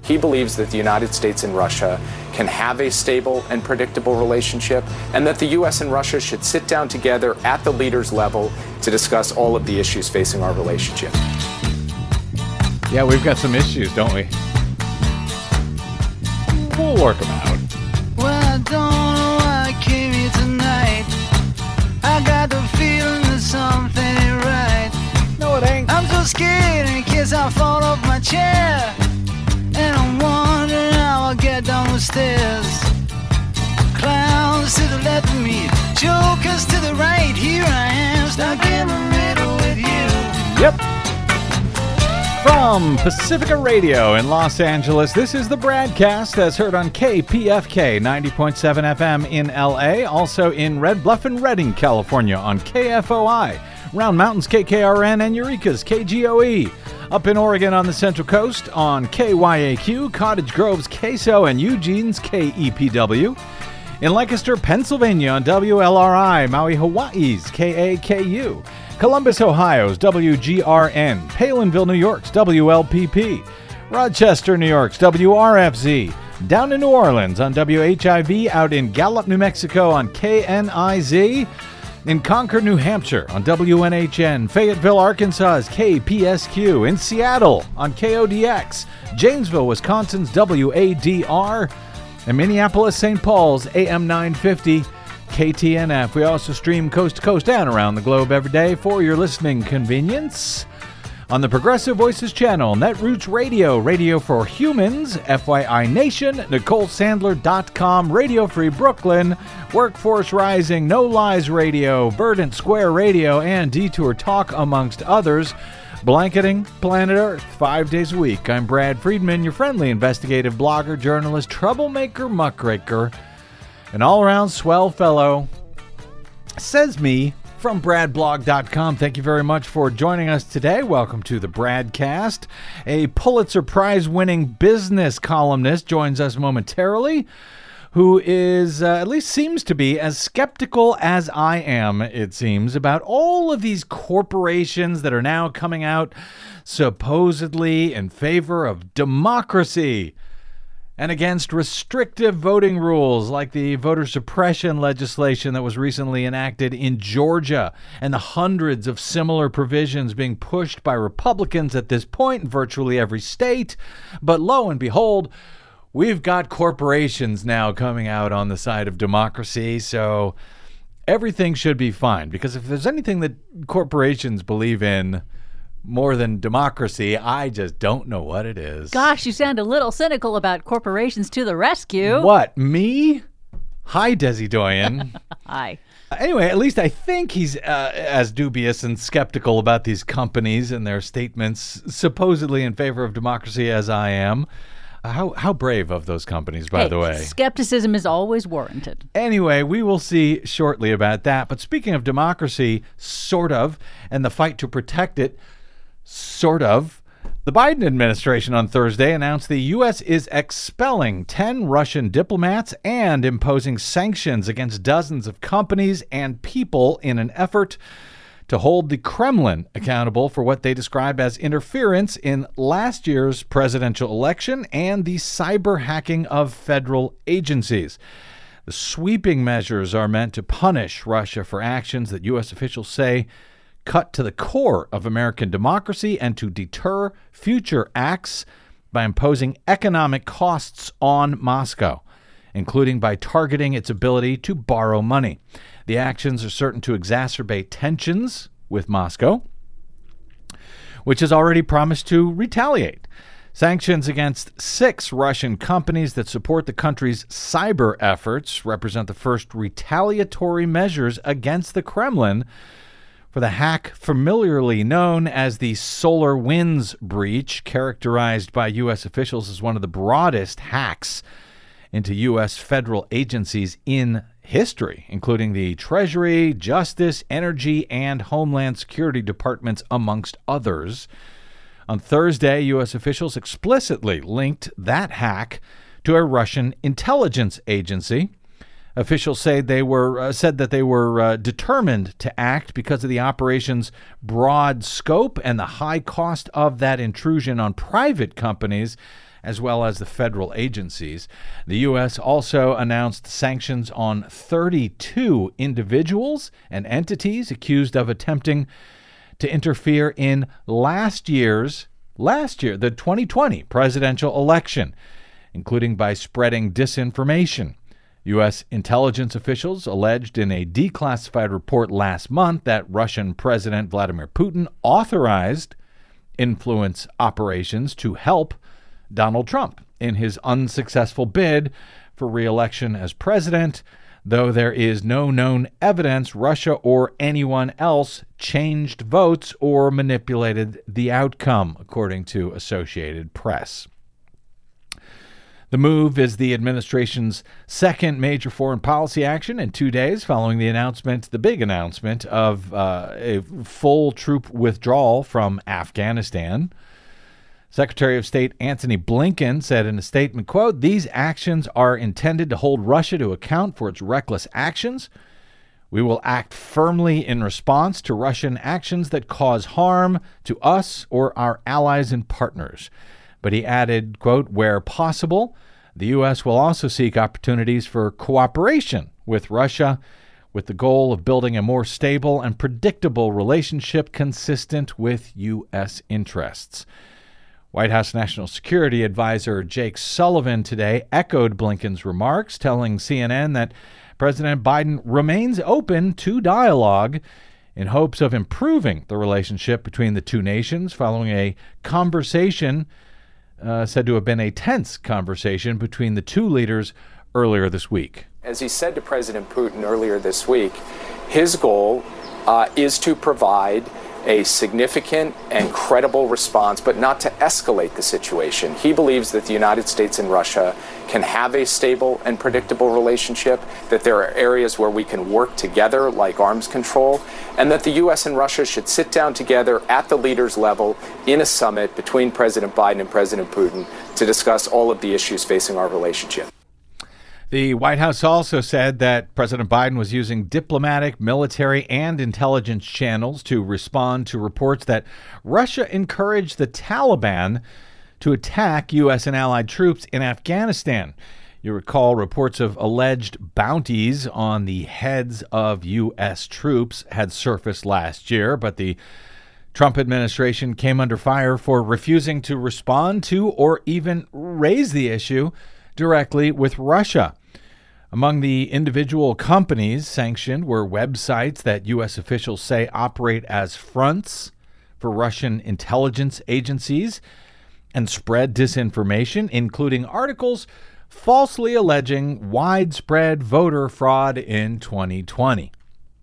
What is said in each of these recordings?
He believes that the United States and Russia can have a stable and predictable relationship, and that the U.S. and Russia should sit down together at the leaders' level to discuss all of the issues facing our relationship. Yeah, we've got some issues, don't we? We'll work them out. Well, I don't know why I came here tonight. I got the feeling that something ain't right. No, it ain't. I'm so scared in case I fall off my chair. And I'm wondering how I'll get down the stairs. Clowns to the left of me, jokers to the right. Here I am, stuck in the middle with you. Yep. From Pacifica Radio in Los Angeles, this is the BradCast, as heard on KPFK 90.7 FM in LA, also in Red Bluff and Redding, California on KFOI, Round Mountains KKRN, and Eureka's KGOE. Up in Oregon on the Central Coast on KYAQ, Cottage Grove's KSO, and Eugene's KEPW. In Lancaster, Pennsylvania on WLRI, Maui, Hawaii's KAKU. Columbus, Ohio's WGRN. Palinville, New York's WLPP. Rochester, New York's WRFZ. Down in New Orleans on WHIV. Out in Gallup, New Mexico on KNIZ. In Concord, New Hampshire on WNHN, Fayetteville, Arkansas's KPSQ, in Seattle on KODX, Janesville, Wisconsin's WADR, and Minneapolis, St. Paul's AM 950 KTNF. We also stream coast to coast and around the globe every day for your listening convenience. On the Progressive Voices channel, Netroots Radio, Radio for Humans, FYI Nation, NicoleSandler.com, Radio Free Brooklyn, Workforce Rising, No Lies Radio, Verdant Square Radio, and Detour Talk, amongst others. Blanketing planet Earth 5 days a week. I'm Brad Friedman, your friendly investigative blogger, journalist, troublemaker, muckraker, an all-around swell fellow. Says me. From BradBlog.com. Thank you very much for joining us today. Welcome to the BradCast. A Pulitzer Prize-winning business columnist joins us momentarily, who is, at least seems to be, as skeptical as I am, it seems, about all of these corporations that are now coming out supposedly in favor of democracy and against restrictive voting rules like the voter suppression legislation that was recently enacted in Georgia, and the hundreds of similar provisions being pushed by Republicans at this point in virtually every state. But lo and behold, we've got corporations now coming out on the side of democracy, so everything should be fine. Because if there's anything that corporations believe in more than democracy, I just don't know what it is. Gosh, you sound a little cynical about corporations to the rescue. What, me? Hi, Desi Doyen. Hi. Anyway, at least I think he's as dubious and skeptical about these companies and their statements supposedly in favor of democracy as I am. How brave of those companies, by the way. Skepticism is always warranted. Anyway, we will see shortly about that. But speaking of democracy, sort of, and the fight to protect it, sort of, the Biden administration on Thursday announced the U.S. is expelling 10 Russian diplomats and imposing sanctions against dozens of companies and people in an effort to hold the Kremlin accountable for what they describe as interference in last year's presidential election and the cyber hacking of federal agencies. The sweeping measures are meant to punish Russia for actions that U.S. officials say cut to the core of American democracy and to deter future acts by imposing economic costs on Moscow, including by targeting its ability to borrow money. The actions are certain to exacerbate tensions with Moscow, which has already promised to retaliate. Sanctions against 6 Russian companies that support the country's cyber efforts represent the first retaliatory measures against the Kremlin for the hack familiarly known as the SolarWinds breach, characterized by U.S. officials as one of the broadest hacks into U.S. federal agencies in history, including the Treasury, Justice, Energy, and Homeland Security departments, amongst others. On Thursday, U.S. officials explicitly linked that hack to a Russian intelligence agency. Officials said they were determined to act because of the operation's broad scope and the high cost of that intrusion on private companies, as well as the federal agencies. The U.S. also announced sanctions on 32 individuals and entities accused of attempting to interfere in last year, the 2020 presidential election, including by spreading disinformation. U.S. intelligence officials alleged in a declassified report last month that Russian President Vladimir Putin authorized influence operations to help Donald Trump in his unsuccessful bid for re-election as president, though there is no known evidence Russia or anyone else changed votes or manipulated the outcome, according to Associated Press. The move is the administration's second major foreign policy action in 2 days following the big announcement of a full troop withdrawal from Afghanistan. Secretary of State Antony Blinken said in a statement, quote, "These actions are intended to hold Russia to account for its reckless actions. We will act firmly in response to Russian actions that cause harm to us or our allies and partners." But he added, quote, "Where possible, the U.S. will also seek opportunities for cooperation with Russia with the goal of building a more stable and predictable relationship consistent with U.S. interests." White House National Security Advisor Jake Sullivan today echoed Blinken's remarks, telling CNN that President Biden remains open to dialogue in hopes of improving the relationship between the two nations following a conversation said to have been a tense conversation between the two leaders earlier this week. As he said to President Putin earlier this week, his goal is to provide a significant and credible response, but not to escalate the situation. He believes that the United States and Russia can have a stable and predictable relationship, that there are areas where we can work together, like arms control, and that the U.S. and Russia should sit down together at the leaders' level in a summit between President Biden and President Putin to discuss all of the issues facing our relationship. The White House also said that President Biden was using diplomatic, military, and intelligence channels to respond to reports that Russia encouraged the Taliban to attack U.S. and allied troops in Afghanistan. You recall reports of alleged bounties on the heads of U.S. troops had surfaced last year, but the Trump administration came under fire for refusing to respond to or even raise the issue directly with Russia. Among the individual companies sanctioned were websites that U.S. officials say operate as fronts for Russian intelligence agencies and spread disinformation, including articles falsely alleging widespread voter fraud in 2020.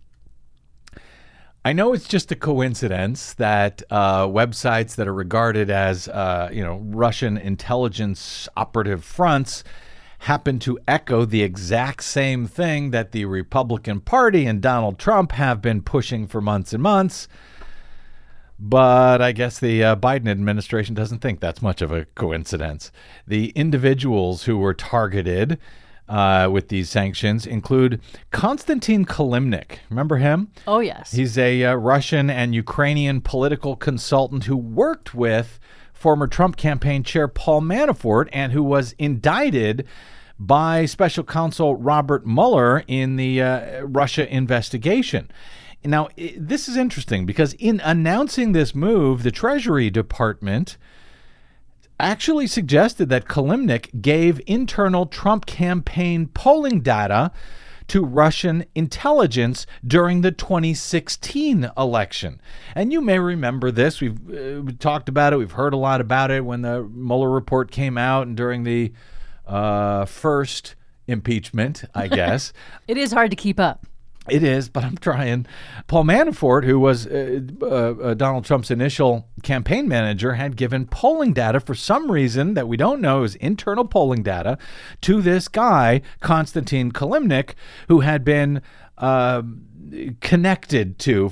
I know it's just a coincidence that websites that are regarded as, Russian intelligence operative fronts happen to echo the exact same thing that the Republican Party and Donald Trump have been pushing for months and months. But I guess the Biden administration doesn't think that's much of a coincidence. The individuals who were targeted with these sanctions include Konstantin Kilimnik. Remember him? Oh, yes. He's a Russian and Ukrainian political consultant who worked with former Trump campaign chair Paul Manafort and who was indicted by special counsel Robert Mueller in the Russia investigation. Now, this is interesting because in announcing this move, the Treasury Department actually suggested that Kilimnik gave internal Trump campaign polling data to Russian intelligence during the 2016 election. And you may remember this. We've talked about it. We've heard a lot about it when the Mueller report came out and during the first impeachment, I guess. It is hard to keep up. It is, but I'm trying. Paul Manafort, who was Donald Trump's initial campaign manager, had given polling data for some reason that we don't know is internal polling data to this guy, Konstantin Kilimnik, who had been connected to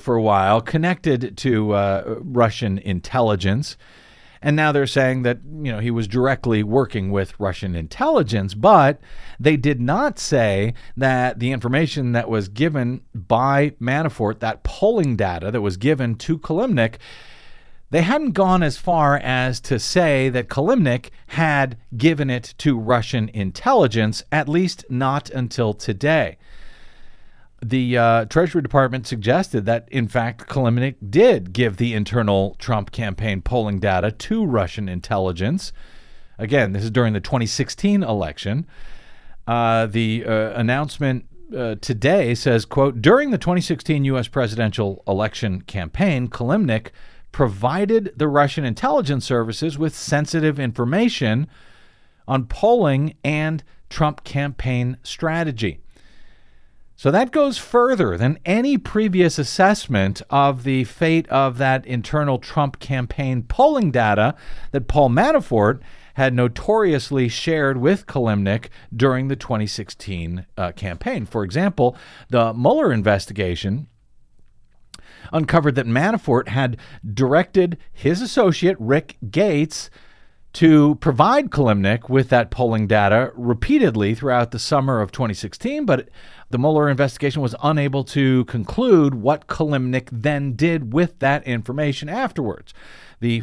Russian intelligence. And now they're saying that, he was directly working with Russian intelligence, but they did not say that the information that was given by Manafort, that polling data that was given to Kilimnik, they hadn't gone as far as to say that Kilimnik had given it to Russian intelligence, at least not until today. The Treasury Department suggested that, in fact, Kilimnik did give the internal Trump campaign polling data to Russian intelligence. Again, this is during the 2016 election. The announcement today says, quote, during the 2016 U.S. presidential election campaign, Kilimnik provided the Russian intelligence services with sensitive information on polling and Trump campaign strategy. So that goes further than any previous assessment of the fate of that internal Trump campaign polling data that Paul Manafort had notoriously shared with Kilimnik during the 2016 campaign. For example, the Mueller investigation uncovered that Manafort had directed his associate, Rick Gates, to provide Kilimnik with that polling data repeatedly throughout the summer of 2016, but the Mueller investigation was unable to conclude what Kilimnik then did with that information afterwards. The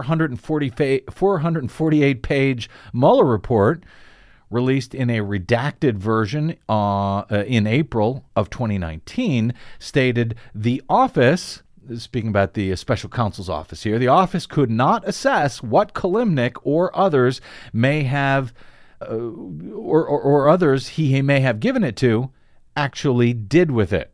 448-page Mueller report, released in a redacted version in April of 2019, stated the office, speaking about the special counsel's office here, the office could not assess what Kilimnik or others may have, or others he may have given it to, actually did with it.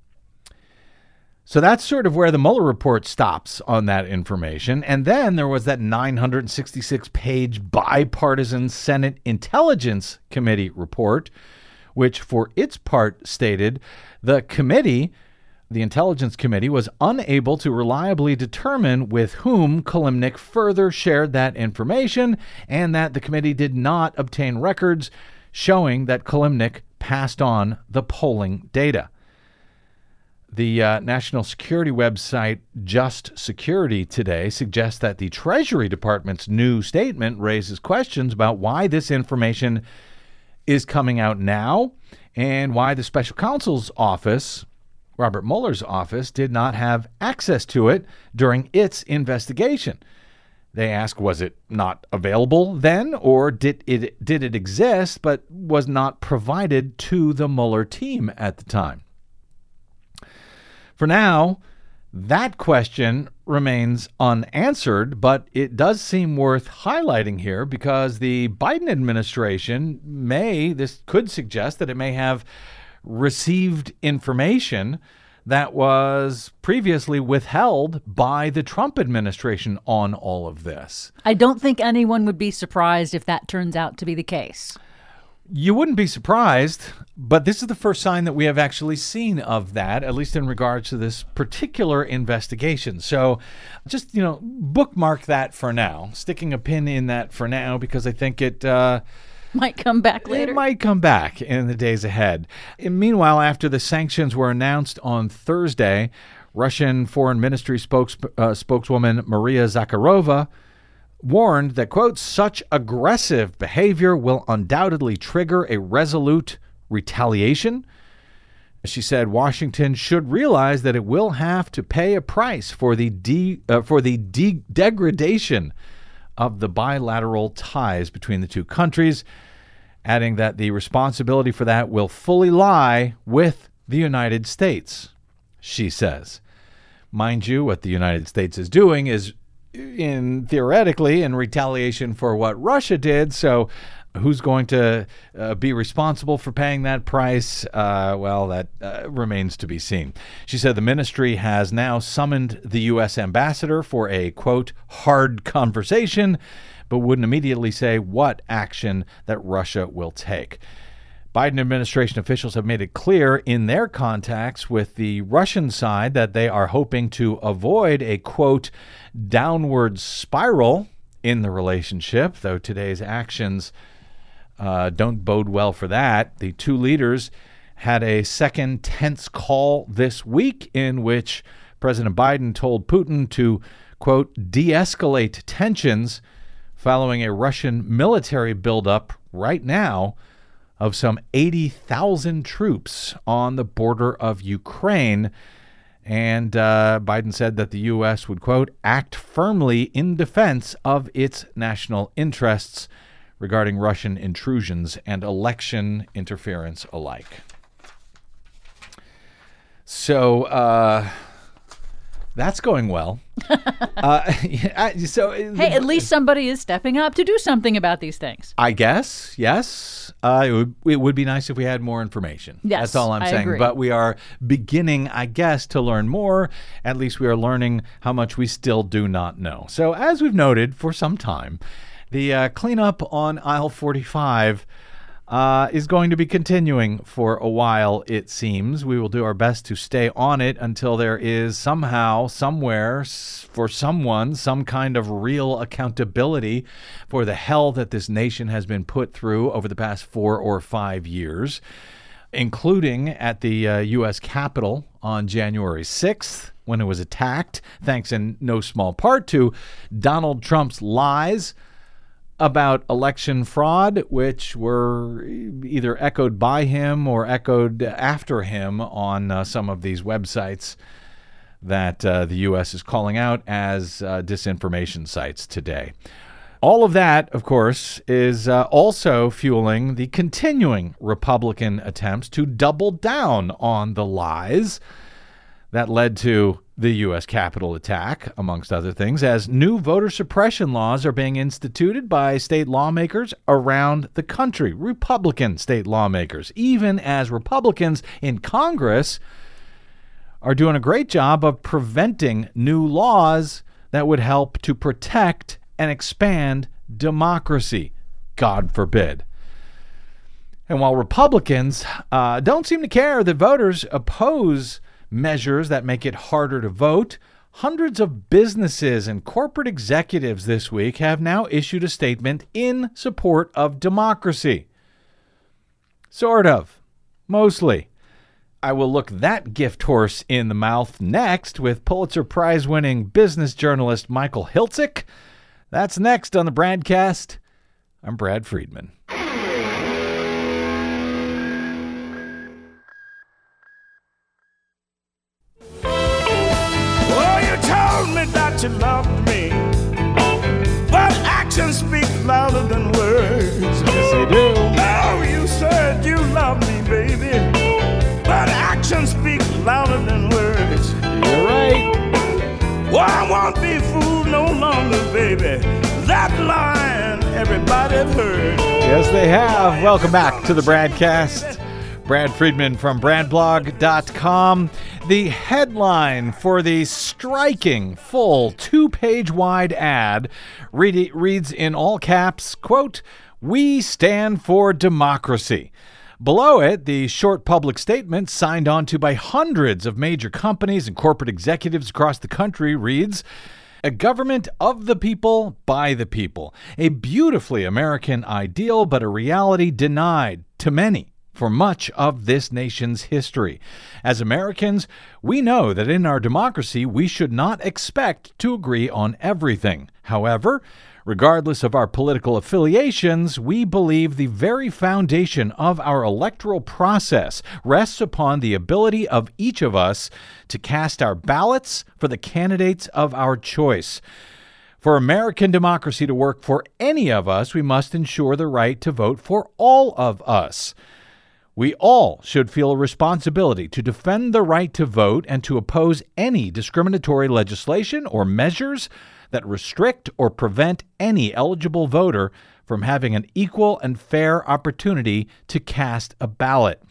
So that's sort of where the Mueller report stops on that information. And then there was that 966-page bipartisan Senate Intelligence Committee report, which for its part stated the committee, the Intelligence Committee, was unable to reliably determine with whom Kilimnik further shared that information, and that the committee did not obtain records showing that Kilimnik passed on the polling data. The national security website Just Security today suggests that the Treasury Department's new statement raises questions about why this information is coming out now and why the special counsel's office, Robert Mueller's office, did not have access to it during its investigation. They ask, was it not available then, or did it exist but was not provided to the Mueller team at the time? For now, that question remains unanswered, but it does seem worth highlighting here because the Biden administration this could suggest that it may have received information that was previously withheld by the Trump administration on all of this. I don't think anyone would be surprised if that turns out to be the case. You wouldn't be surprised, but this is the first sign that we have actually seen of that, at least in regards to this particular investigation. So just, bookmark that for now, sticking a pin in that for now, because I think it might come back later. It might come back in the days ahead. And meanwhile, after the sanctions were announced on Thursday, Russian Foreign Ministry spokeswoman Maria Zakharova warned that, quote, such aggressive behavior will undoubtedly trigger a resolute retaliation. She said Washington should realize that it will have to pay a price for the degradation of the bilateral ties between the two countries, adding that the responsibility for that will fully lie with the United States, she says. Mind you, what the United States is doing is theoretically in retaliation for what Russia did. So who's going to be responsible for paying that price? That remains to be seen. She said the ministry has now summoned the U.S. ambassador for a, quote, hard conversation, but wouldn't immediately say what action that Russia will take. Biden administration officials have made it clear in their contacts with the Russian side that they are hoping to avoid a, quote, downward spiral in the relationship, though today's actions don't bode well for that. The two leaders had a second tense call this week in which President Biden told Putin to, quote, de-escalate tensions following a Russian military buildup right now of some 80,000 troops on the border of Ukraine. And Biden said that the U.S. would, quote, act firmly in defense of its national interests regarding Russian intrusions and election interference alike. So that's going well. Hey, at least somebody is stepping up to do something about these things. I guess, yes. It would be nice if we had more information. Yes, that's all I'm saying. agree. But we are beginning, I guess, to learn more. At least we are learning how much we still do not know. So as we've noted for some time, the cleanup on aisle 45 is going to be continuing for a while, it seems. We will do our best to stay on it until there is somehow, somewhere, for someone, some kind of real accountability for the hell that this nation has been put through over the past 4 or 5 years, including at the U.S. Capitol on January 6th, when it was attacked, thanks in no small part to Donald Trump's lies about election fraud, which were either echoed by him or echoed after him on some of these websites that the U.S. is calling out as disinformation sites today. All of that, of course, is also fueling the continuing Republican attempts to double down on the lies that led to the U.S. Capitol attack, amongst other things, as new voter suppression laws are being instituted by state lawmakers around the country, Republican state lawmakers, even as Republicans in Congress are doing a great job of preventing new laws that would help to protect and expand democracy, God forbid. And while Republicans don't seem to care that voters oppose measures that make it harder to vote, hundreds of businesses and corporate executives this week have now issued a statement in support of democracy. Sort of. Mostly. I will look that gift horse in the mouth next with Pulitzer Prize-winning business journalist Michael Hiltzik. That's next on the Bradcast. I'm Brad Friedman. That you loved me, but actions speak louder than words. Yes, they do. Oh, you said you loved me, baby, but actions speak louder than words. You're right. Well, I won't be fooled no longer, baby. That line everybody's heard. Yes, they have. Welcome back to the Bradcast. Brad Friedman from BradBlog.com. The headline for the striking full 2-page wide ad reads in all caps, quote, "We stand for democracy." Below it, the short public statement signed onto by hundreds of major companies and corporate executives across the country reads, "A government of the people, by the people. A beautifully American ideal, but a reality denied to many for much of this nation's history. As Americans, we know that in our democracy, we should not expect to agree on everything. However, regardless of our political affiliations, we believe the very foundation of our electoral process rests upon the ability of each of us to cast our ballots for the candidates of our choice. For American democracy to work for any of us, we must ensure the right to vote for all of us. We all should feel a responsibility to defend the right to vote and to oppose any discriminatory legislation or measures that restrict or prevent any eligible voter from having an equal and fair opportunity to cast a ballot."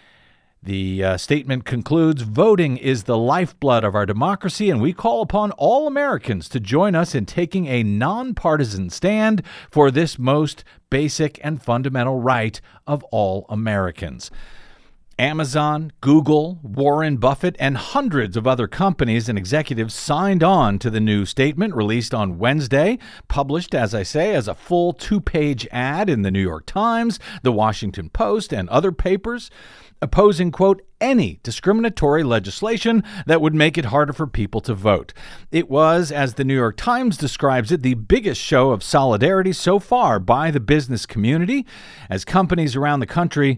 The statement concludes, "Voting is the lifeblood of our democracy, and we call upon all Americans to join us in taking a nonpartisan stand for this most basic and fundamental right of all Americans." Amazon, Google, Warren Buffett, and hundreds of other companies and executives signed on to the new statement released on Wednesday, published, as I say, as a full 2-page ad in the New York Times, the Washington Post, and other papers, opposing, quote, any discriminatory legislation that would make it harder for people to vote. It was, as the New York Times describes it, the biggest show of solidarity so far by the business community, as companies around the country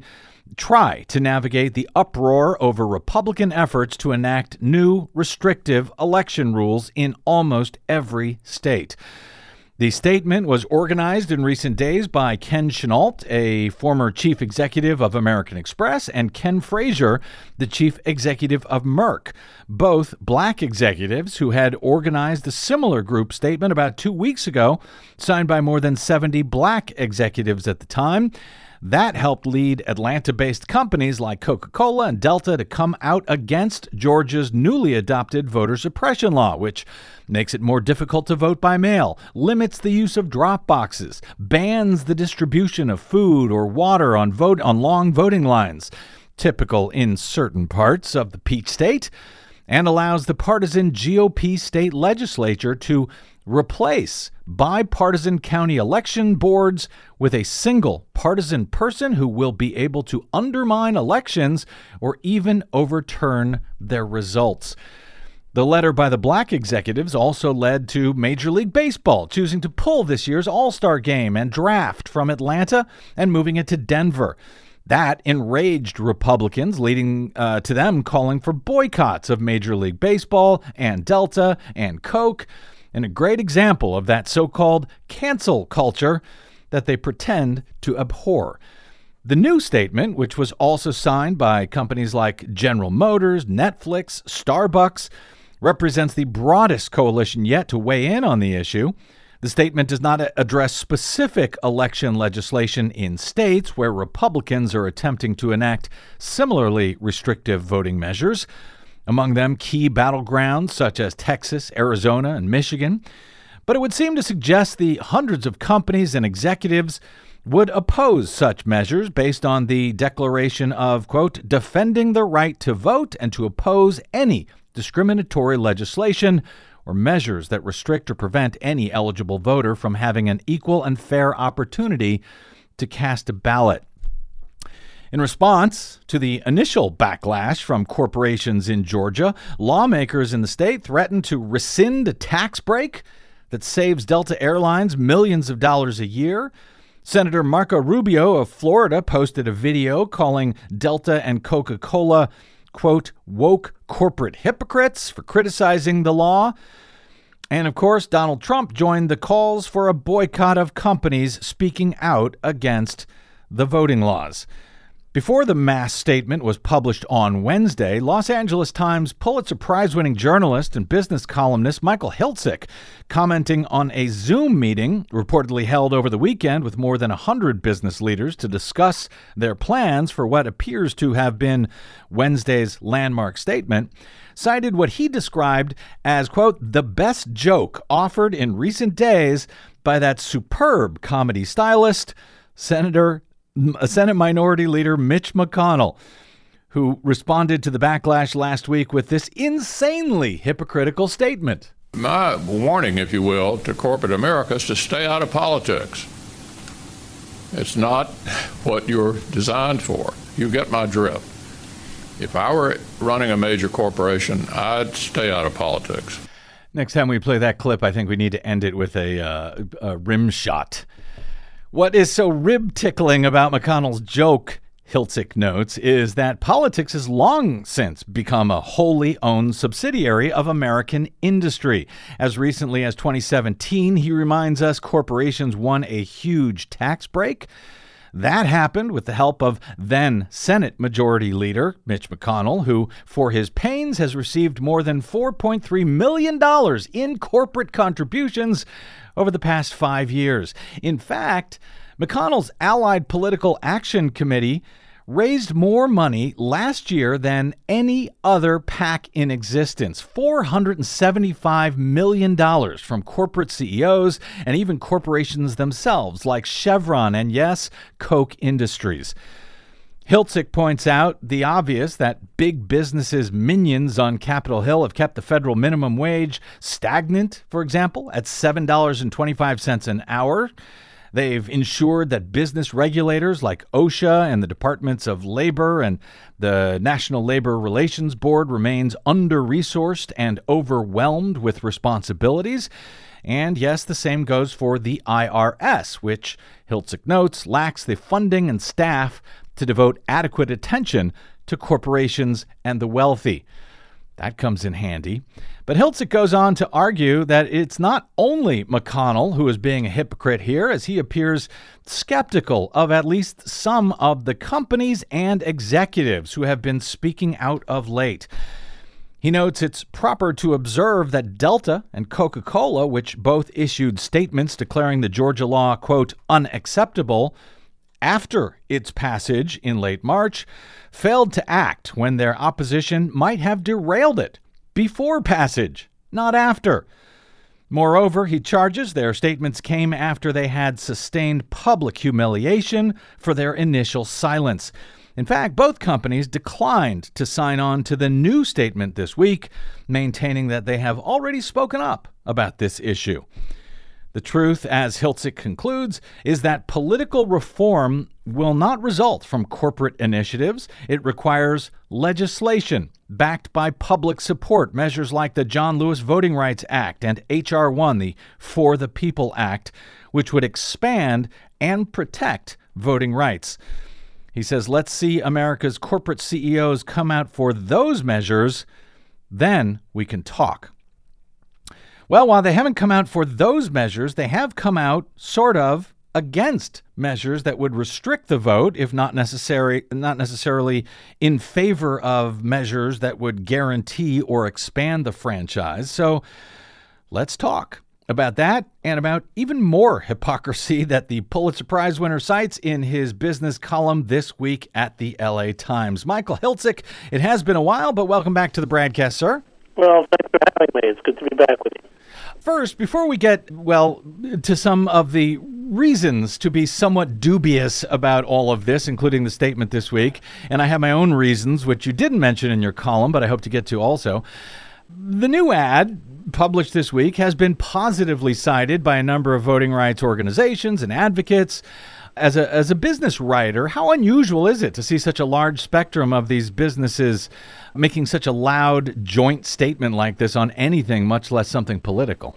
try to navigate the uproar over Republican efforts to enact new restrictive election rules in almost every state. The statement was organized in recent days by Ken Chenault, a former chief executive of American Express, and Ken Frazier, the chief executive of Merck, both black executives who had organized a similar group statement about 2 weeks ago, signed by more than 70 black executives at the time. That helped lead Atlanta-based companies like Coca-Cola and Delta to come out against Georgia's newly adopted voter suppression law, which makes it more difficult to vote by mail, limits the use of drop boxes, bans the distribution of food or water on long voting lines, typical in certain parts of the Peach State, and allows the partisan GOP state legislature to replace bipartisan county election boards with a single partisan person who will be able to undermine elections or even overturn their results. The letter by the black executives also led to Major League Baseball choosing to pull this year's All-Star Game and draft from Atlanta and moving it to Denver. That enraged Republicans, leading to them calling for boycotts of Major League Baseball and Delta and Coke, and a great example of that so-called cancel culture that they pretend to abhor. The new statement, which was also signed by companies like General Motors, Netflix, Starbucks, represents the broadest coalition yet to weigh in on the issue. The statement does not address specific election legislation in states where Republicans are attempting to enact similarly restrictive voting measures, among them key battlegrounds such as Texas, Arizona, and Michigan. But it would seem to suggest the hundreds of companies and executives would oppose such measures based on the declaration of, quote, defending the right to vote and to oppose any discriminatory legislation or measures that restrict or prevent any eligible voter from having an equal and fair opportunity to cast a ballot. In response to the initial backlash from corporations in Georgia, lawmakers in the state threatened to rescind a tax break that saves Delta Airlines millions of dollars a year. Senator Marco Rubio of Florida posted a video calling Delta and Coca-Cola, quote, woke corporate hypocrites for criticizing the law. And, of course, Donald Trump joined the calls for a boycott of companies speaking out against the voting laws. Before the mass statement was published on Wednesday, Los Angeles Times Pulitzer Prize-winning journalist and business columnist Michael Hiltzik, commenting on a Zoom meeting reportedly held over the weekend with more than 100 business leaders to discuss their plans for what appears to have been Wednesday's landmark statement, cited what he described as, quote, the best joke offered in recent days by that superb comedy stylist, Senate Minority Leader Mitch McConnell, who responded to the backlash last week with this insanely hypocritical statement. My warning, if you will, to corporate America is to stay out of politics. It's not what you're designed for. You get my drift. If I were running a major corporation, I'd stay out of politics. Next time we play that clip, I think we need to end it with a rim shot. What is so rib-tickling about McConnell's joke, Hiltzik notes, is that politics has long since become a wholly owned subsidiary of American industry. As recently as 2017, he reminds us corporations won a huge tax break. That happened with the help of then Senate Majority Leader Mitch McConnell, who, for his pains, has received more than $4.3 million in corporate contributions over the past 5 years. In fact, McConnell's Allied Political Action Committee raised more money last year than any other PAC in existence, $475 million from corporate CEOs and even corporations themselves like Chevron and, yes, Koch Industries. Hiltzik points out the obvious that big businesses' minions on Capitol Hill have kept the federal minimum wage stagnant, for example, at $7.25 an hour. They've ensured that business regulators like OSHA and the Departments of Labor and the National Labor Relations Board remains under-resourced and overwhelmed with responsibilities. And yes, the same goes for the IRS, which Hiltzik notes lacks the funding and staff to devote adequate attention to corporations and the wealthy. That comes in handy. But Hiltzik goes on to argue that it's not only McConnell who is being a hypocrite here, as he appears skeptical of at least some of the companies and executives who have been speaking out of late. He notes it's proper to observe that Delta and Coca-Cola, which both issued statements declaring the Georgia law, quote, unacceptable, after its passage in late March, failed to act when their opposition might have derailed it before passage, not after. Moreover, he charges their statements came after they had sustained public humiliation for their initial silence. In fact, both companies declined to sign on to the new statement this week, maintaining that they have already spoken up about this issue. The truth, as Hiltzik concludes, is that political reform will not result from corporate initiatives. It requires legislation backed by public support, measures like the John Lewis Voting Rights Act and H.R. 1, the For the People Act, which would expand and protect voting rights. He says, let's see America's corporate CEOs come out for those measures, then we can talk. Well, while they haven't come out for those measures, they have come out sort of against measures that would restrict the vote, if not necessarily in favor of measures that would guarantee or expand the franchise. So let's talk about that and about even more hypocrisy that the Pulitzer Prize winner cites in his business column this week at the LA Times. Michael Hiltzik, it has been a while, but welcome back to the Bradcast, sir. Well, thanks for having me. It's good to be back with you. First, before we get, to some of the reasons to be somewhat dubious about all of this, including the statement this week, and I have my own reasons, which you didn't mention in your column, but I hope to get to also. The new ad published this week has been positively cited by a number of voting rights organizations and advocates. As a business writer, how unusual is it to see such a large spectrum of these businesses making such a loud joint statement like this on anything, much less something political?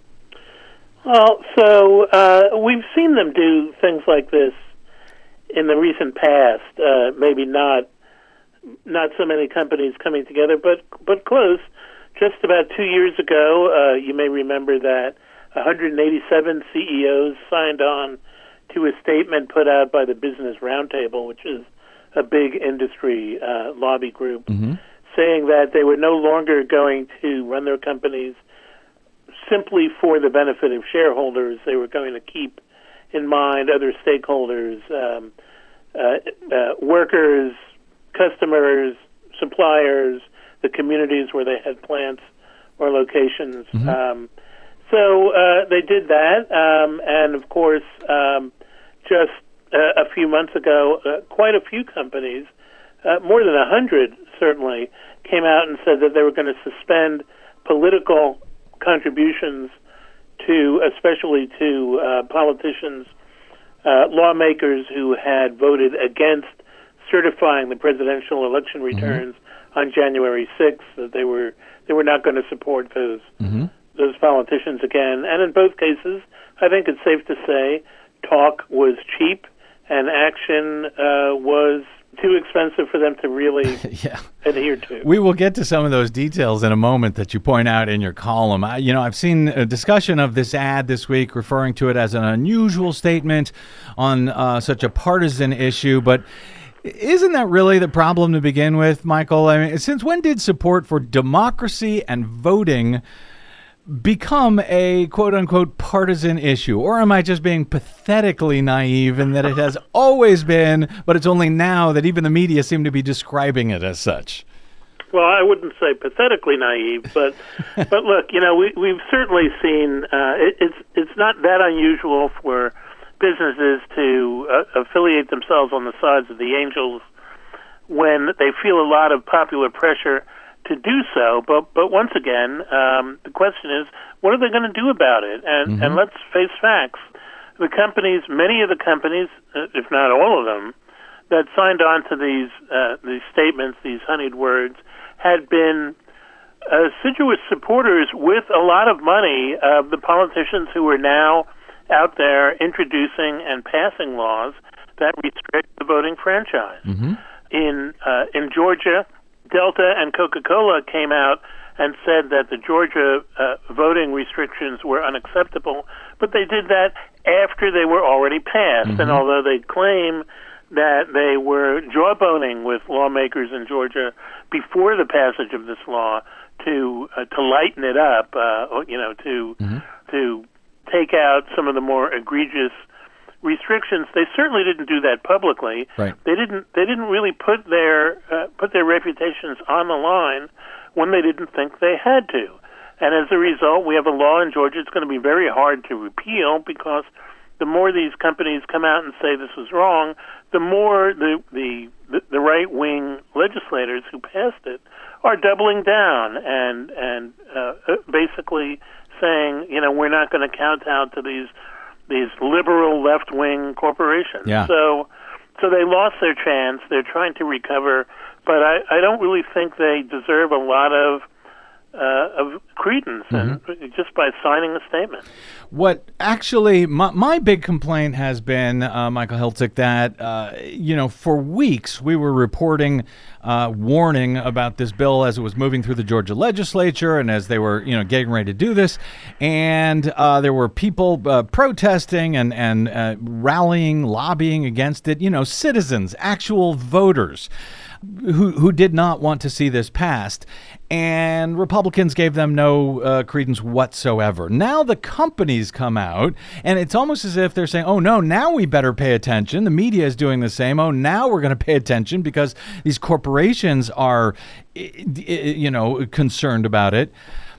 Well, so we've seen them do things like this in the recent past. Maybe not so many companies coming together, but close. Just about 2 years ago, you may remember that 187 CEOs signed on to a statement put out by the Business Roundtable, which is a big industry lobby group, saying that they were no longer going to run their companies simply for the benefit of shareholders. They were going to keep in mind other stakeholders, workers, customers, suppliers, the communities where they had plants or locations. So they did that, and of course, just a few months ago, quite a few companies, more than 100 certainly, came out and said that they were going to suspend political contributions to, especially to politicians, lawmakers who had voted against certifying the presidential election returns on January 6th, that they were not going to support those politicians again. And in both cases, I think it's safe to say talk was cheap and action was too expensive for them to really adhere to. We will get to some of those details in a moment that you point out in your column. I've seen a discussion of this ad this week referring to it as an unusual statement on such a partisan issue, but isn't that really the problem to begin with, Michael? I mean, since when did support for democracy and voting become a quote-unquote partisan issue? Or am I just being pathetically naive in that it has always been, but it's only now that even the media seem to be describing it as such? Well, I wouldn't say pathetically naive, but look, we've certainly seen it's not that unusual for businesses to affiliate themselves on the sides of the Angels when they feel a lot of popular pressure to do so. But once again, the question is, what are they going to do about it? And let's face facts. The companies, many of the companies, if not all of them, that signed on to these statements, these honeyed words, had been assiduous supporters with a lot of money of the politicians who are now out there introducing and passing laws that restrict the voting franchise. Mm-hmm. In Georgia, Delta and Coca-Cola came out and said that the Georgia voting restrictions were unacceptable, but they did that after they were already passed. Mm-hmm. And although they claim that they were jawboning with lawmakers in Georgia before the passage of this law to lighten it up, to take out some of the more egregious restrictions, they certainly didn't do that publicly. Right. They didn't really put their reputations on the line when they didn't think they had to. And as a result, we have a law in Georgia. It's going to be very hard to repeal, because the more these companies come out and say this is wrong, the more the right-wing legislators who passed it are doubling down and basically saying, we're not going to kowtow to these liberal left-wing corporations. Yeah. So they lost their chance. They're trying to recover, but I don't really think they deserve a lot of credence, and just by signing a statement. What actually, my big complaint has been, Michael Hiltzik, that, for weeks we were reporting, warning about this bill as it was moving through the Georgia legislature and as they were, getting ready to do this. And there were people protesting and rallying, lobbying against it, citizens, actual voters who did not want to see this passed. And Republicans gave them no credence whatsoever. Now the companies come out, and it's almost as if they're saying, oh, no, now we better pay attention. The media is doing the same. Oh, now we're going to pay attention because these corporations are, concerned about it.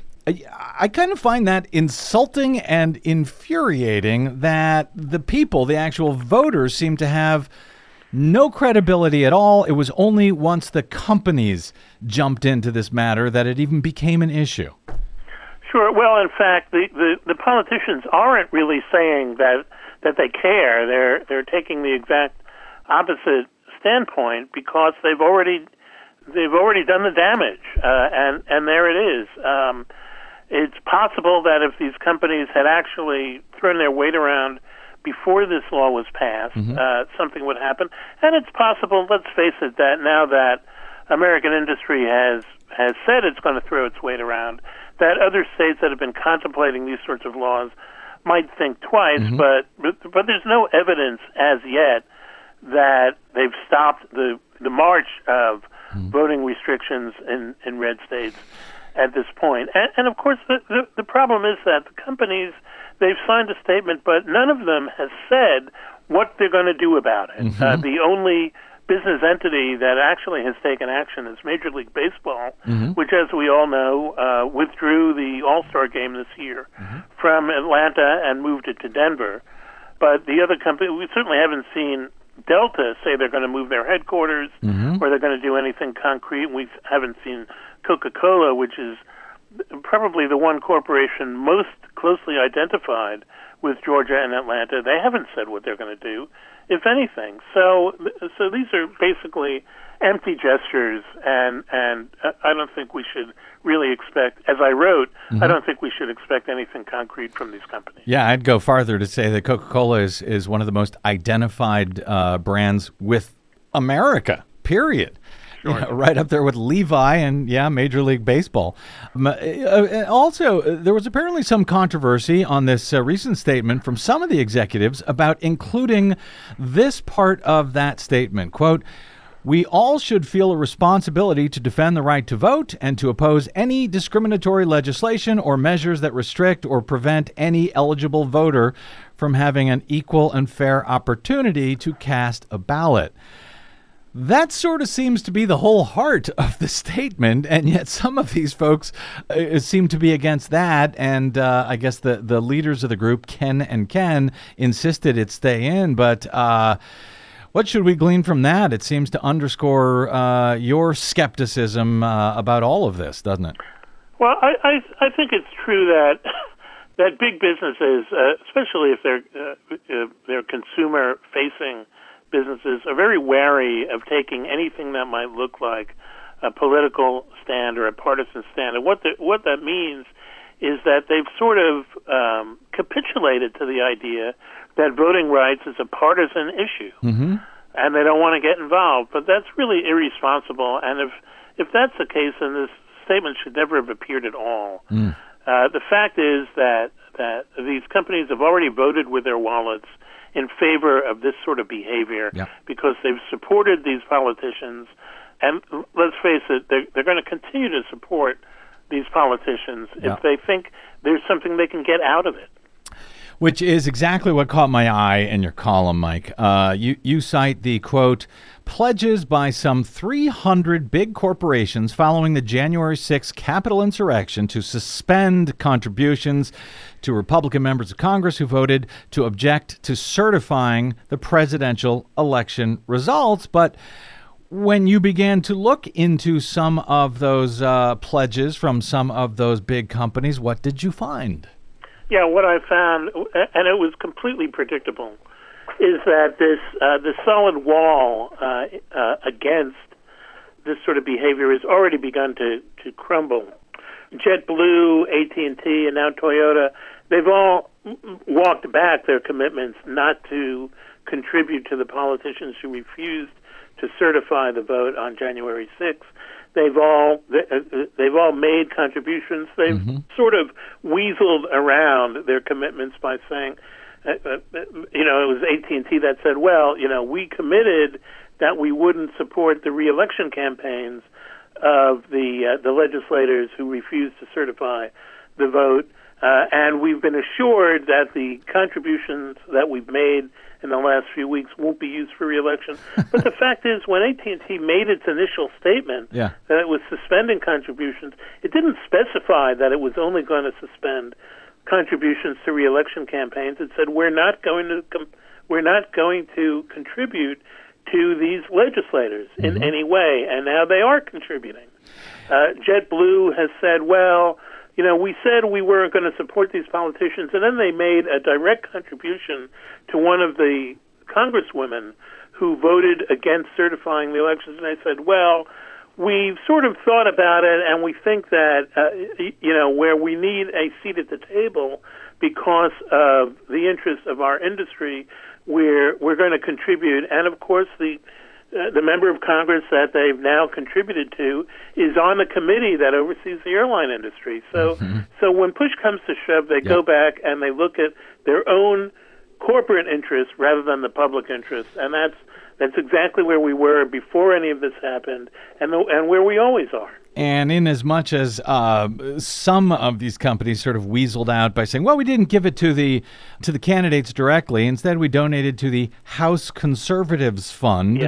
I kind of find that insulting and infuriating that the people, the actual voters, seem to have no credibility at all. It was only once the companies jumped into this matter that it even became an issue. Sure. Well, in fact, the politicians aren't really saying that they care. They're taking the exact opposite standpoint, because they've already done the damage, and there it is. It's possible that if these companies had actually thrown their weight around before this law was passed, something would happen. And it's possible, let's face it, that now that American industry has said it's going to throw its weight around, that other states that have been contemplating these sorts of laws might think twice, but there's no evidence as yet that they've stopped the march of voting restrictions in red states at this point. And of course, the problem is that the companies, they've signed a statement, but none of them has said what they're going to do about it. The only business entity that actually has taken action is Major League Baseball, which, as we all know, withdrew the All-Star game this year from Atlanta and moved it to Denver. But the other company, we certainly haven't seen Delta say they're going to move their headquarters or they're going to do anything concrete. We haven't seen Coca-Cola, which is probably the one corporation most closely identified with Georgia and Atlanta. They haven't said what they're going to do, if anything. So these are basically empty gestures, and I don't think we should really expect, as I wrote, I don't think we should expect anything concrete from these companies. Yeah, I'd go farther to say that Coca-Cola is one of the most identified brands with America, period. Sure. Right up there with Levi and, Major League Baseball. Also, there was apparently some controversy on this recent statement from some of the executives about including this part of that statement. Quote, "We all should feel a responsibility to defend the right to vote and to oppose any discriminatory legislation or measures that restrict or prevent any eligible voter from having an equal and fair opportunity to cast a ballot." That sort of seems to be the whole heart of the statement, and yet some of these folks seem to be against that, and I guess the leaders of the group, Ken and Ken, insisted it stay in, but what should we glean from that? It seems to underscore your skepticism about all of this, doesn't it? Well, I think it's true that big businesses, especially if they're consumer-facing businesses, are very wary of taking anything that might look like a political stand or a partisan stand. And what that means is that they've sort of capitulated to the idea that voting rights is a partisan issue, and they don't want to get involved. But that's really irresponsible. And if that's the case, then this statement should never have appeared at all. The fact is that these companies have already voted with their wallets in favor of this sort of behavior because they've supported these politicians. And let's face it, they're going to continue to support these politicians if they think there's something they can get out of it. Which is exactly what caught my eye in your column, Mike. You cite the, quote, pledges by some 300 big corporations following the January 6th Capitol insurrection to suspend contributions to Republican members of Congress who voted to object to certifying the presidential election results. But when you began to look into some of those pledges from some of those big companies, what did you find? Yeah, what I found, and it was completely predictable, is that this solid wall against this sort of behavior has already begun to crumble. JetBlue, AT&T, and now Toyota, they've all walked back their commitments not to contribute to the politicians who refused to certify the vote on January 6th. They've all made contributions. They've sort of weaseled around their commitments by saying, it was AT&T that said, well, we committed that we wouldn't support the re-election campaigns of the legislators who refused to certify the vote, and we've been assured that the contributions that we've made in the last few weeks won't be used for re-election. But the fact is, when AT&T made its initial statement that it was suspending contributions, it didn't specify that it was only going to suspend contributions to re-election campaigns. It said we're not going to contribute to these legislators in any way, and now they are contributing. JetBlue has said, well, we said we weren't going to support these politicians, and then they made a direct contribution to one of the congresswomen who voted against certifying the elections, and they said, well, we've sort of thought about it, and we think that, where we need a seat at the table because of the interests of our industry, we're going to contribute. And, of course, the member of Congress that they've now contributed to is on the committee that oversees the airline industry. So so when push comes to shove, they go back and they look at their own corporate interests rather than the public interest. And that's exactly where we were before any of this happened and where we always are. And in as much as some of these companies sort of weaseled out by saying, well, we didn't give it to the candidates directly. Instead, we donated to the House Conservatives Fund.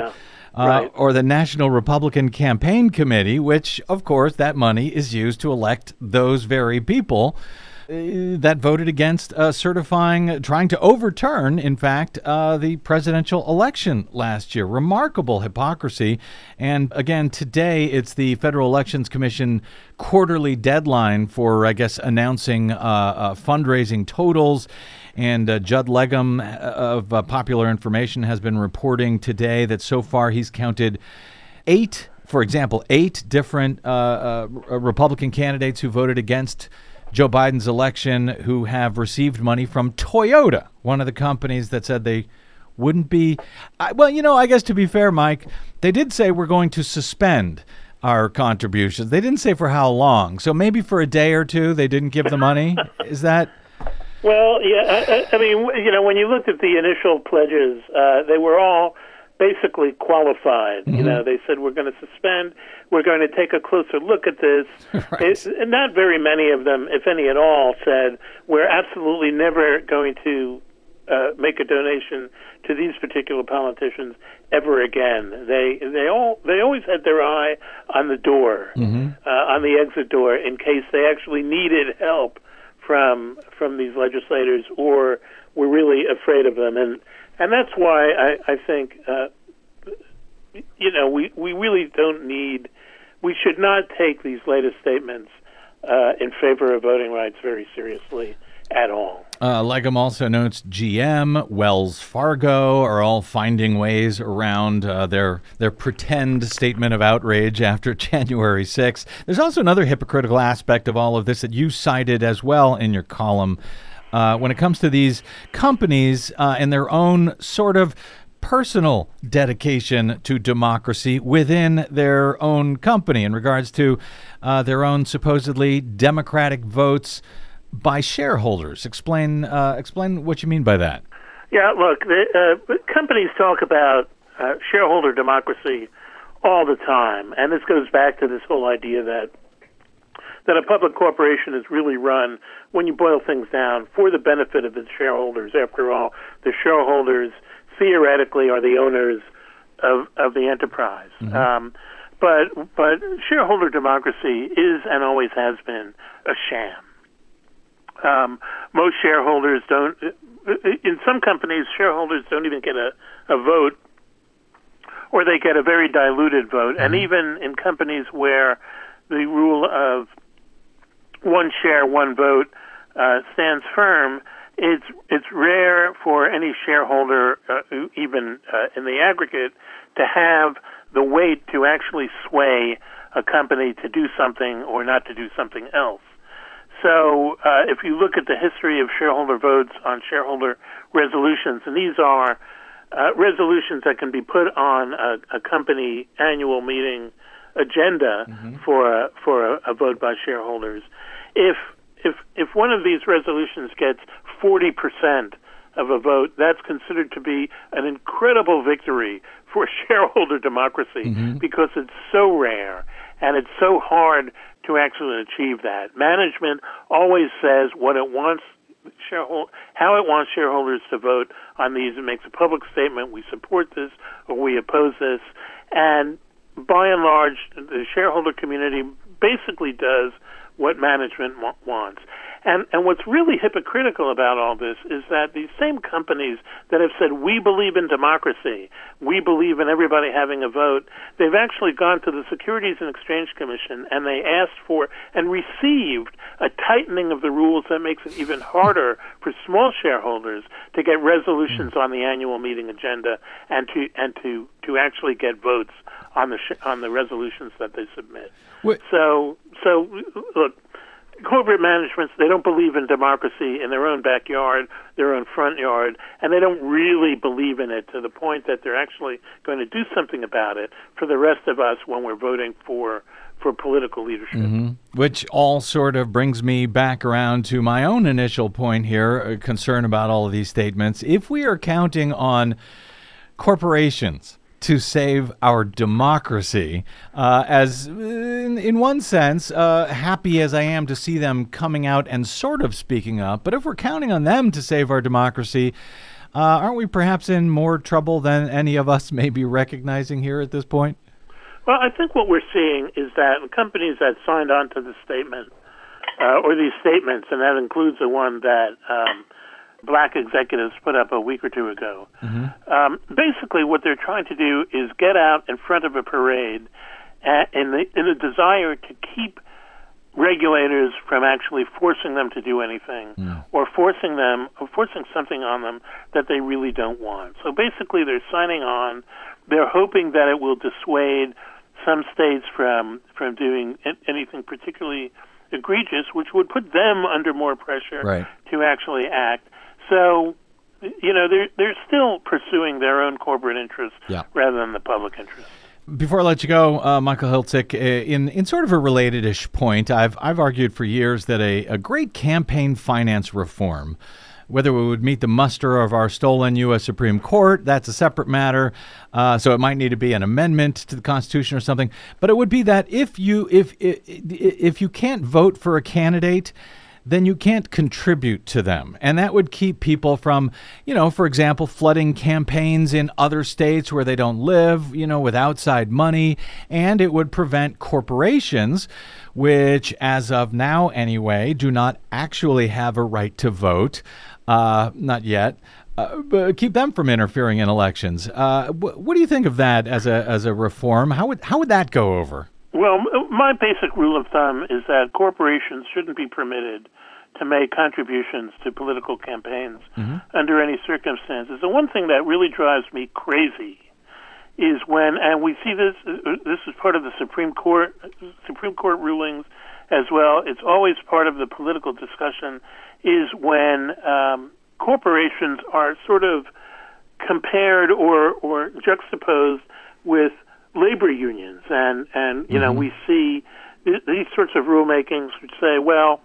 Or the National Republican Campaign Committee, which, of course, that money is used to elect those very people that voted against trying to overturn, in fact, the presidential election last year. Remarkable hypocrisy. And again, today it's the Federal Elections Commission quarterly deadline for, I guess, announcing fundraising totals. And Judd Legum of Popular Information has been reporting today that so far he's counted 8 different Republican candidates who voted against Joe Biden's election who have received money from Toyota, one of the companies that said they wouldn't be. I guess to be fair, Mike, they did say we're going to suspend our contributions. They didn't say for how long. So maybe for a day or two they didn't give the money. Is that? Well, yeah, I mean, when you looked at the initial pledges, they were all basically qualified. They said we're going to suspend, we're going to take a closer look at this. And not very many of them, if any at all, said we're absolutely never going to make a donation to these particular politicians ever again. They always had their eye on the door, on the exit door, in case they actually needed help from these legislators or were really afraid of them. And that's why I think, we really don't need, we should not take these latest statements in favor of voting rights very seriously. at all. Legum also notes GM, Wells Fargo are all finding ways around their pretend statement of outrage after January 6th. There's also another hypocritical aspect of all of this that you cited as well in your column. When it comes to these companies and their own sort of personal dedication to democracy within their own company in regards to their own supposedly democratic votes by shareholders. Explain what you mean by that. Yeah, look, companies talk about shareholder democracy all the time, and this goes back to this whole idea that a public corporation is really run, when you boil things down, for the benefit of its shareholders. After all, the shareholders theoretically are the owners of the enterprise. Mm-hmm. But shareholder democracy is and always has been a sham. Most shareholders don't. In some companies, shareholders don't even get a vote, or they get a very diluted vote. Mm-hmm. And even in companies where the rule of one share, one vote stands firm, it's rare for any shareholder, even in the aggregate, to have the weight to actually sway a company to do something or not to do something else. So if you look at the history of shareholder votes on shareholder resolutions, and these are resolutions that can be put on a company annual meeting agenda mm-hmm. for a vote by shareholders, if one of these resolutions gets 40% of a vote, that's considered to be an incredible victory for shareholder democracy mm-hmm. because it's so rare and it's so hard to actually achieve that. Management always says what it wants how it wants shareholders to vote on these. It makes a public statement: we support this or we oppose this. And by and large, the shareholder community basically does what management wants. And what's really hypocritical about all this is that these same companies that have said, we believe in democracy, we believe in everybody having a vote, they've actually gone to the Securities and Exchange Commission and they asked for and received a tightening of the rules that makes it even harder for small shareholders to get resolutions on the annual meeting agenda and to actually get votes on the resolutions that they submit. So look, corporate managements, they don't believe in democracy in their own backyard, their own front yard, and they don't really believe in it to the point that they're actually going to do something about it for the rest of us when we're voting for political leadership. Mm-hmm. Which all sort of brings me back around to my own initial point here, concern about all of these statements. If we are counting on corporations to save our democracy, as in one sense, happy as I am to see them coming out and sort of speaking up. But if we're counting on them to save our democracy, aren't we perhaps in more trouble than any of us may be recognizing here at this point? Well, I think what we're seeing is that companies that signed on to the statement, or these statements, and that includes the one that black executives put up a week or two ago. Mm-hmm. Basically, what they're trying to do is get out in front of a parade in a desire to keep regulators from actually forcing them to do anything or forcing something on them that they really don't want. So basically, they're signing on. They're hoping that it will dissuade some states from doing anything particularly egregious, which would put them under more pressure to actually act. So, they're still pursuing their own corporate interests rather than the public interest. Before I let you go, Michael Hiltzik, in sort of a related-ish point, I've argued for years that a great campaign finance reform, whether it would meet the muster of our stolen U.S. Supreme Court, that's a separate matter. So it might need to be an amendment to the Constitution or something. But it would be that if you can't vote for a candidate, then you can't contribute to them. And that would keep people from, for example, flooding campaigns in other states where they don't live, with outside money. And it would prevent corporations, which as of now anyway, do not actually have a right to vote, not yet, but keep them from interfering in elections. What do you think of that as a reform? How would that go over? Well, my basic rule of thumb is that corporations shouldn't be permitted to make contributions to political campaigns under any circumstances. The one thing that really drives me crazy is when, and we see this is part of the Supreme Court rulings as well, it's always part of the political discussion, is when corporations are sort of compared or juxtaposed with labor unions. And you know, we see these sorts of rulemakings which say, well,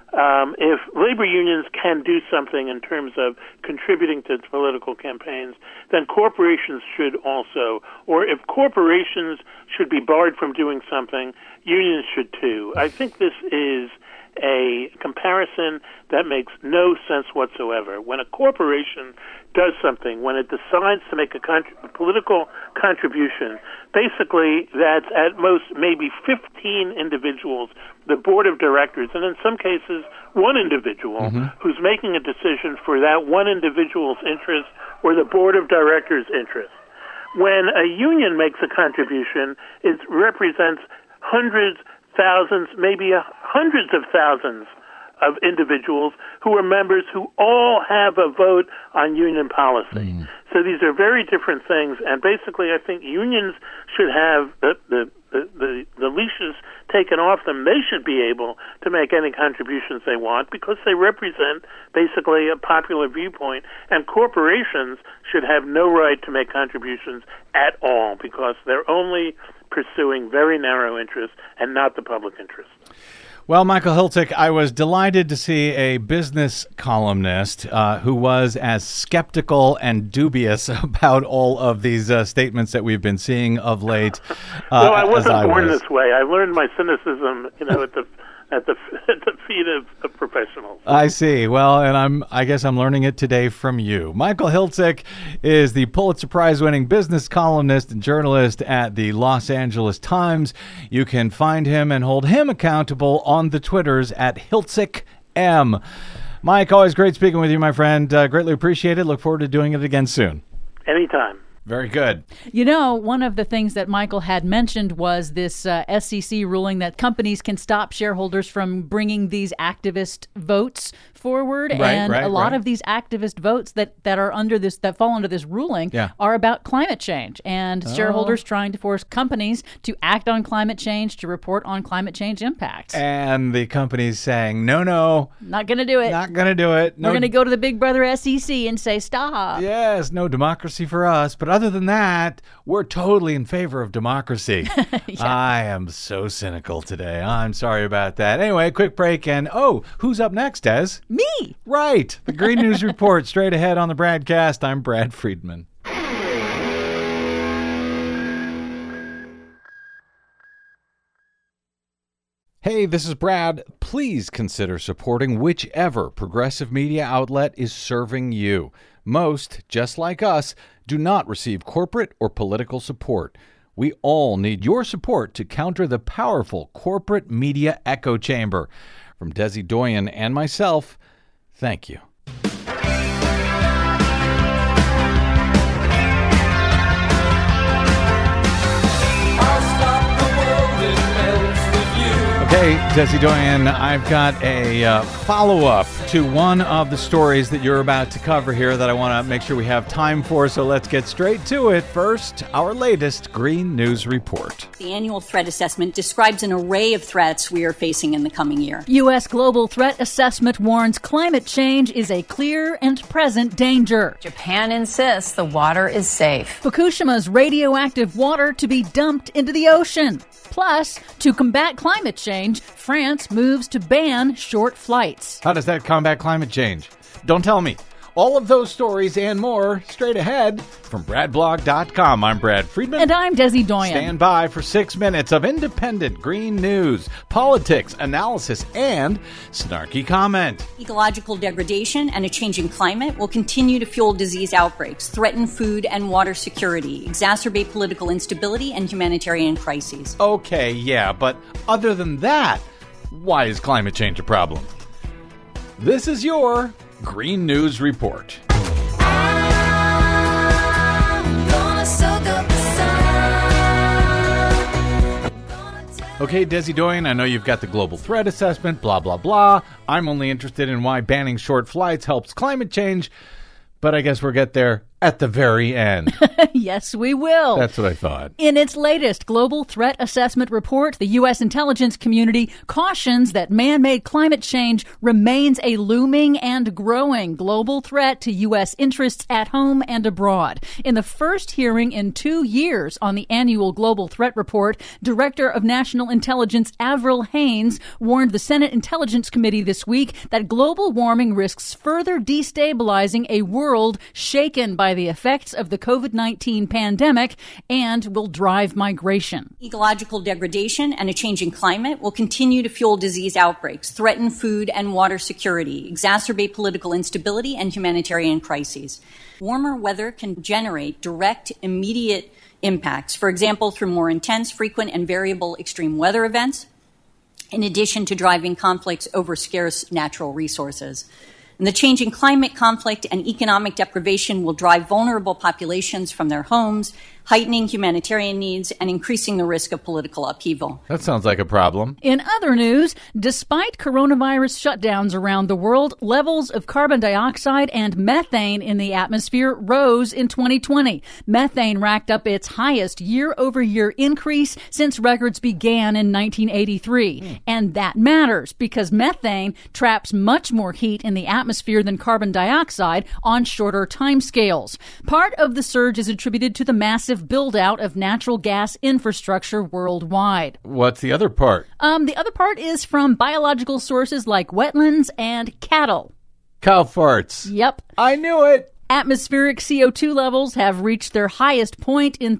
if labor unions can do something in terms of contributing to political campaigns, then corporations should also. Or if corporations should be barred from doing something, unions should too. I think this is a comparison that makes no sense whatsoever. When a corporation does something, when it decides to make a political contribution, basically that's at most maybe 15 individuals, the board of directors, and in some cases one individual who's making a decision for that one individual's interest or the board of directors' interest. When a union makes a contribution, it represents hundreds, thousands, maybe hundreds of thousands of individuals who are members who all have a vote on union policy. So these are very different things, and basically I think unions should have the leashes taken off them. They should be able to make any contributions they want because they represent basically a popular viewpoint, and corporations should have no right to make contributions at all because they're only pursuing very narrow interests and not the public interest. Well, Michael Hiltzik, I was delighted to see a business columnist who was as skeptical and dubious about all of these statements that we've been seeing of late. Well, I wasn't born this way. I learned my cynicism, at the feet of professionals. I see. Well, and I guess I'm learning it today from you. Michael Hiltzik is the Pulitzer Prize-winning business columnist and journalist at the Los Angeles Times. You can find him and hold him accountable on the Twitters at HiltzikM. Mike, always great speaking with you, my friend. Greatly appreciate it. Look forward to doing it again soon. Anytime. Very good. You know, one of the things that Michael had mentioned was this SEC ruling that companies can stop shareholders from bringing these activist votes forward. A lot of these activist votes that are under this, that fall under this ruling, are about climate change and shareholders trying to force companies to act on climate change, to report on climate change impacts. And the companies saying, no. Not going to do it. Not going to do it. We're going to go to the big brother SEC and say, stop. Yes, no democracy for us. But other than that, we're totally in favor of democracy. I am so cynical today. I'm sorry about that. Anyway, quick break. And, who's up next, Des? Me. Right. The Green News Report straight ahead on the Bradcast. I'm Brad Friedman. Hey, this is Brad. Please consider supporting whichever progressive media outlet is serving you. Most, just like us, do not receive corporate or political support. We all need your support to counter the powerful corporate media echo chamber. From Desi Doyen and myself, thank you. Okay, Desi Doyen, I've got a follow-up to one of the stories that you're about to cover here that I want to make sure we have time for, so let's get straight to it. First, our latest Green News Report. The annual threat assessment describes an array of threats we are facing in the coming year. U.S. Global Threat Assessment warns climate change is a clear and present danger. Japan insists the water is safe. Fukushima's radioactive water to be dumped into the ocean. Plus, to combat climate change, France moves to ban short flights. How does that combat climate change? Don't tell me. All of those stories and more straight ahead from BradBlog.com. I'm Brad Friedman. And I'm Desi Doyen. Stand by for 6 minutes of independent green news, politics, analysis, and snarky comment. Ecological degradation and a changing climate will continue to fuel disease outbreaks, threaten food and water security, exacerbate political instability and humanitarian crises. Okay, yeah, but other than that, why is climate change a problem? This is your Green News Report. Okay, Desi Doyen, I know you've got the global threat assessment, blah, blah, blah. I'm only interested in why banning short flights helps climate change, but I guess we'll get there at the very end. Yes, we will. That's what I thought. In its latest Global Threat Assessment report, the U.S. intelligence community cautions that man-made climate change remains a looming and growing global threat to U.S. interests at home and abroad. In the first hearing in 2 years on the annual Global Threat Report, Director of National Intelligence Avril Haines warned the Senate Intelligence Committee this week that global warming risks further destabilizing a world shaken by the effects of the COVID-19 pandemic and will drive migration. Ecological degradation and a changing climate will continue to fuel disease outbreaks, threaten food and water security, exacerbate political instability and humanitarian crises. Warmer weather can generate direct, immediate impacts, for example, through more intense, frequent, and variable extreme weather events, in addition to driving conflicts over scarce natural resources. And the changing climate, conflict, and economic deprivation will drive vulnerable populations from their homes, heightening humanitarian needs and increasing the risk of political upheaval. That sounds like a problem. In other news, despite coronavirus shutdowns around the world, levels of carbon dioxide and methane in the atmosphere rose in 2020. Methane racked up its highest year-over-year increase since records began in 1983. And that matters because methane traps much more heat in the atmosphere than carbon dioxide on shorter timescales. Part of the surge is attributed to the massive build-out of natural gas infrastructure worldwide. What's the other part? The other part is from biological sources like wetlands and cattle. Cow farts. Yep. I knew it. Atmospheric CO2 levels have reached their highest point in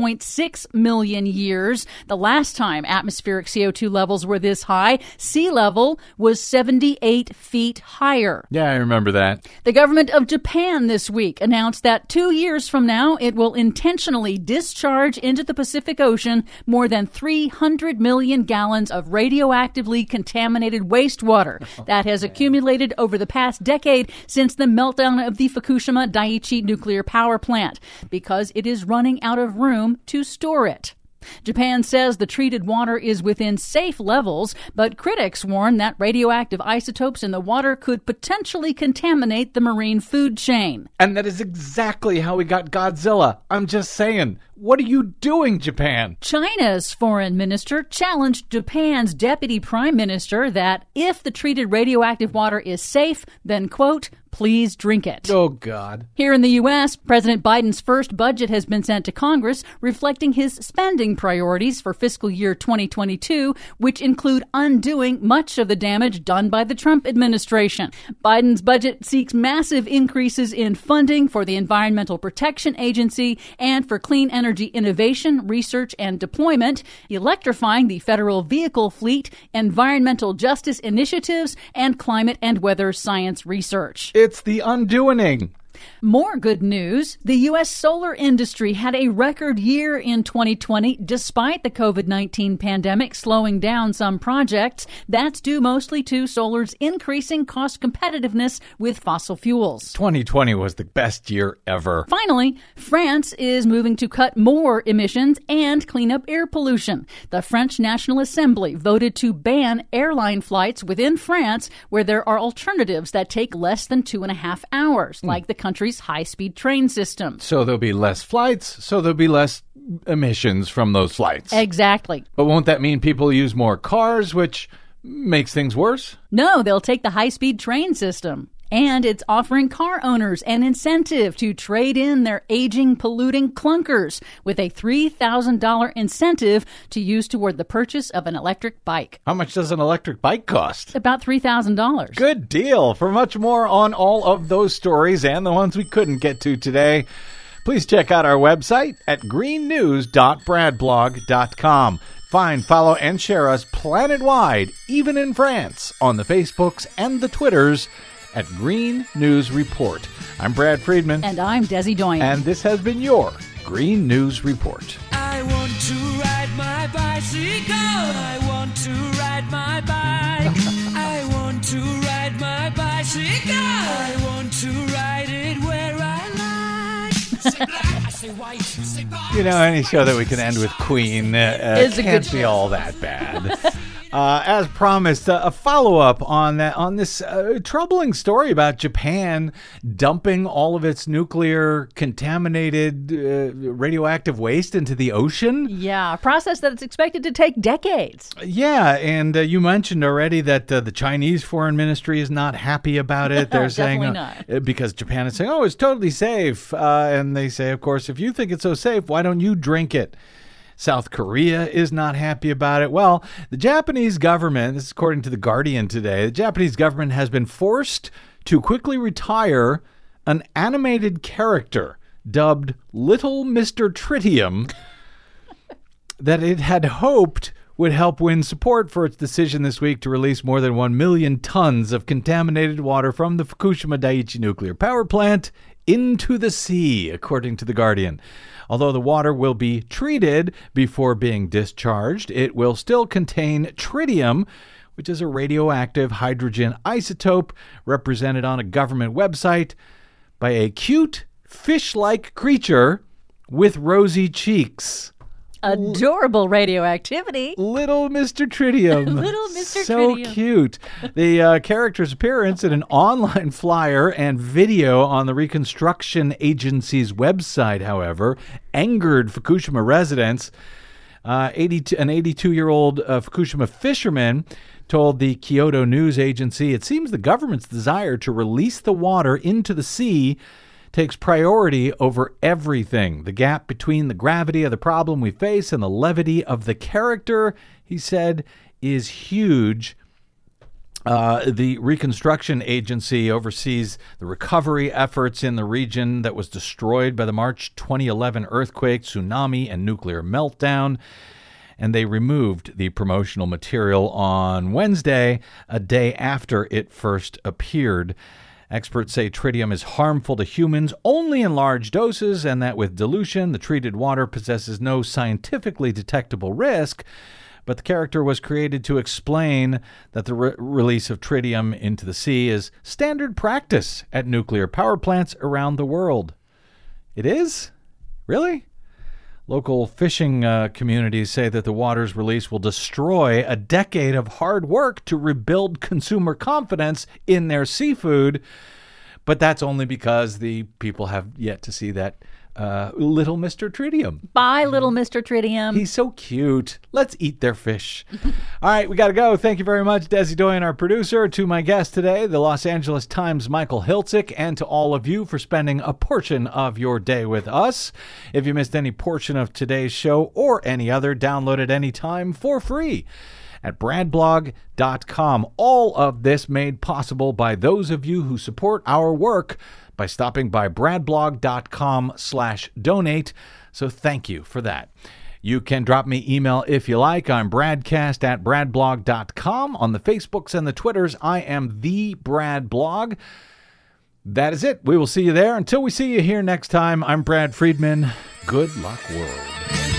3.6 million years. The last time atmospheric CO2 levels were this high, sea level was 78 feet higher. Yeah, I remember that. The government of Japan this week announced that 2 years from now, it will intentionally discharge into the Pacific Ocean more than 300 million gallons of radioactively contaminated wastewater that has accumulated over the past decade since the meltdown of the Fukushima Daiichi nuclear power plant, because it is running out of room to store it. Japan says the treated water is within safe levels, but critics warn that radioactive isotopes in the water could potentially contaminate the marine food chain. And that is exactly how we got Godzilla. I'm just saying. What are you doing, Japan? China's foreign minister challenged Japan's deputy prime minister that if the treated radioactive water is safe, then, quote, please drink it. Oh, God. Here in the U.S., President Biden's first budget has been sent to Congress, reflecting his spending priorities for fiscal year 2022, which include undoing much of the damage done by the Trump administration. Biden's budget seeks massive increases in funding for the Environmental Protection Agency and for clean energy innovation, research, and deployment, electrifying the federal vehicle fleet, environmental justice initiatives, and climate and weather science research. It's the undoing. More good news. The U.S. solar industry had a record year in 2020 despite the COVID-19 pandemic slowing down some projects. That's due mostly to solar's increasing cost competitiveness with fossil fuels. 2020 was the best year ever. Finally, France is moving to cut more emissions and clean up air pollution. The French National Assembly voted to ban airline flights within France where there are alternatives that take less than 2.5 hours, like the country's high-speed train system. So there'll be less flights, so there'll be less emissions from those flights. Exactly. But won't that mean people use more cars, which makes things worse? No, they'll take the high-speed train system. And it's offering car owners an incentive to trade in their aging, polluting clunkers with a $3,000 incentive to use toward the purchase of an electric bike. How much does an electric bike cost? About $3,000. Good deal. For much more on all of those stories and the ones we couldn't get to today, please check out our website at greennews.bradblog.com. Find, follow, and share us planet-wide, even in France, on the Facebooks and the Twitters at Green News Report. I'm Brad Friedman. And I'm Desi Doyen. And this has been your Green News Report. I want to ride my bicycle. I want to ride my bike. I want to ride my bicycle. I want to ride it where I like. You know, any show that we can end with Queen can't be all that bad. As promised, a follow-up on this troubling story about Japan dumping all of its nuclear contaminated radioactive waste into the ocean. Yeah, a process that is expected to take decades. Yeah, and you mentioned already that the Chinese Foreign Ministry is not happy about it. They're saying not. Because Japan is saying, it's totally safe. And they say, of course, if you think it's so safe, why don't you drink it? South Korea is not happy about it. Well, the Japanese government, this is according to The Guardian today, the Japanese government has been forced to quickly retire an animated character dubbed Little Mr. Tritium that it had hoped would help win support for its decision this week to release more than 1 million tons of contaminated water from the Fukushima Daiichi nuclear power plant into the sea, according to The Guardian. Although the water will be treated before being discharged, it will still contain tritium, which is a radioactive hydrogen isotope represented on a government website by a cute fish-like creature with rosy cheeks. Adorable radioactivity. Little Mr. Tritium. Little Mr. So Tritium. cute. The character's appearance in an online flyer and video on the Reconstruction Agency's website, however, angered Fukushima residents. An 82-year-old Fukushima fisherman told the Kyoto News Agency, it seems the government's desire to release the water into the sea takes priority over everything. The gap between the gravity of the problem we face and the levity of the character, he said, is huge. The Reconstruction Agency oversees the recovery efforts in the region that was destroyed by the March 2011 earthquake, tsunami, and nuclear meltdown. And they removed the promotional material on Wednesday, a day after it first appeared. Experts say tritium is harmful to humans only in large doses, and that with dilution, the treated water possesses no scientifically detectable risk. But the character was created to explain that the release of tritium into the sea is standard practice at nuclear power plants around the world. It is? Really? Local fishing communities say that the water's release will destroy a decade of hard work to rebuild consumer confidence in their seafood. But that's only because the people have yet to see that Little Mr. Tritium. Bye, Little Mr. Tritium. He's so cute. Let's eat their fish. All right, we got to go. Thank you very much, Desi Doyen, our producer, to my guest today, the Los Angeles Times' Michael Hiltzik, and to all of you for spending a portion of your day with us. If you missed any portion of today's show or any other, download it anytime for free at bradblog.com. All of this made possible by those of you who support our work by stopping by bradblog.com/donate. So thank you for that. You can drop me email if you like. I'm bradcast@bradblog.com. On the Facebooks and the Twitters, I am the Brad Blog. That is it. We will see you there. Until we see you here next time, I'm Brad Friedman. Good luck, world.